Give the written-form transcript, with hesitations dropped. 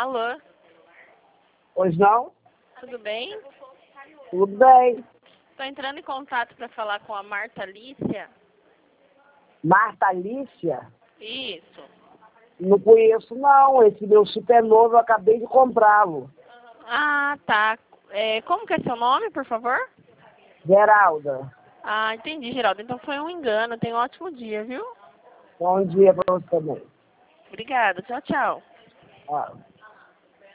Alô, Pois não? tudo bem? Tudo bem. Estou entrando em contato para falar com a Marta Alicia. Marta Alicia? Isso. Não conheço não. Esse meu super novo eu acabei de comprá-lo. Ah, tá. Como que é seu nome, por favor? Geralda, Ah, entendi, Geraldo. Então foi um engano. Tenha um ótimo dia, viu? bom dia para você também. Obrigada. Tchau, tchau. Ah.